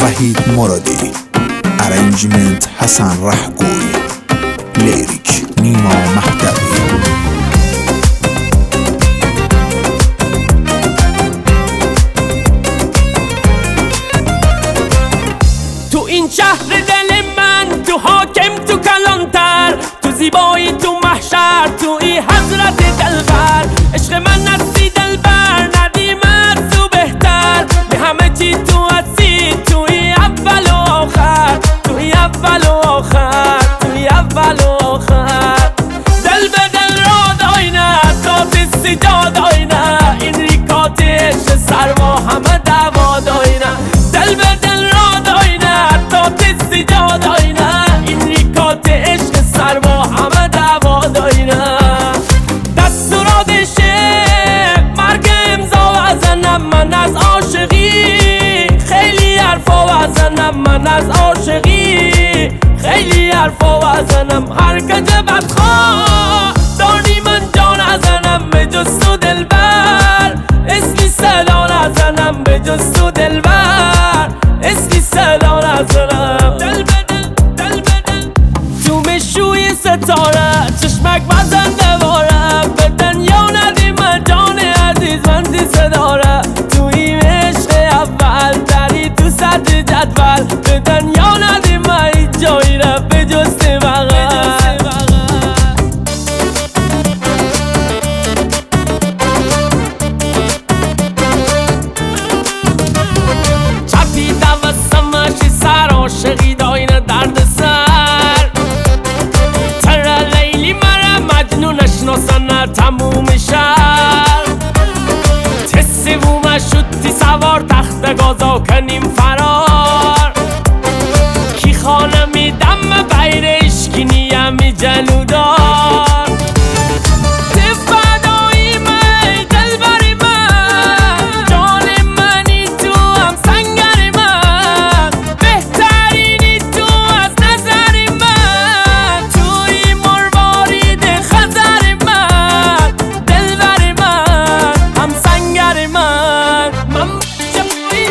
وحید مرادی، ارنجمنت حسن رهگوی، لیریک نیما مهدوی. تو این شهر دل من، تو حاکم، تو کلانتر، تو زیبایی، تو محشر، تو این حضرت دلبر. عشق من هستی دلبر، ندیم از تو بهتر. به همه چی تو هستی، توی اول و آخر، توی اول و آخر، توی اول و آخر. دل به دل را داینه، تات سجاد آینه، این ریکات عشق سرما همه دوا داینه. دل به دل را داینه، تات سجاد آینه، این ریکات عشق سرما همه دوا داینه. دستوراتشه مرگ امضا وزنم من از عاشقی، خیلی حرفا وزنم من از عاشقی، خیلی حرفا وزنم. هر کج بدخواه دانی من جان ازنم، به جز تو دلبر اسمی صدا نزنم، به جز تو دلبر اسمی صدا نزنم. دل بدل دل بدل تو مشوی ستاره، چشمک بزن دواره، به دنیا ندی من جان عزیز بندی صداره. توی عشق اول دری تو صدر جدول، به دنیا ندی من هیچ جایی را به جز بغل. چپی دوستمشی سر عاشقی داینه درد سر. تر لیلی مرا مجنون اشناسن تموم شهر. تسی بوم شدی سوار تخت گازا کنیم فرار. کی خانه میدم بیر اشکی نیمی جلودار. تفدایی من دلبری من، جان منی تو هم سنگری من، بهترینی تو از نظری من، توی مروارید خزری من، دلبری من هم سنگری من. من بچه پوی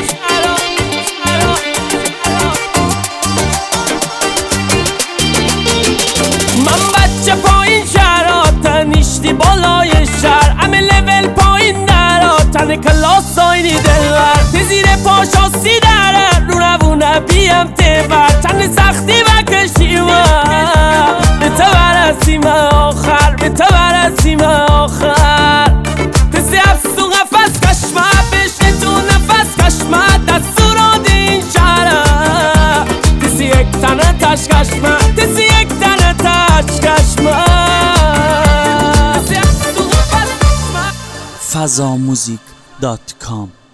من بچه پایین شهرها، تنیشتی بالای شهر، همه لول پایین درها، تن کلاس آینی دلبر. تزیر پاشاستی داره، رو روونه بیم تبر، تن سختی بکشی من، به تو برسیم آخر، به تو برسیم آخر. تسی افسو قفص کشمه، بشنه تو نفس کشمه، دستورات این شهره. تسی یک تنه تش کشمه، تسی یک تنه تش کشمه. fazamuzik.com